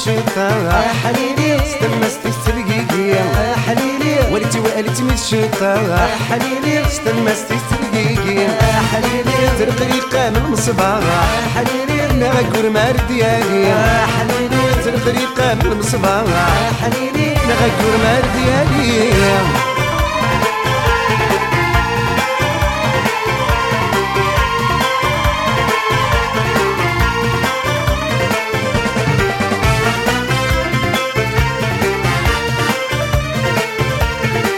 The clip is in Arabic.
الشتا يا حليلي استنى ستيسترقيقي يا حليلي وليتي والتي من الشتا يا حليلي استنى ستيسترقيقي يا حليلي ترقريقة من المصباح يا حليلي نغاكور مار ديالي يا حليلي ترقريقة من المصباح يا حليلي نغاكور مار ديالي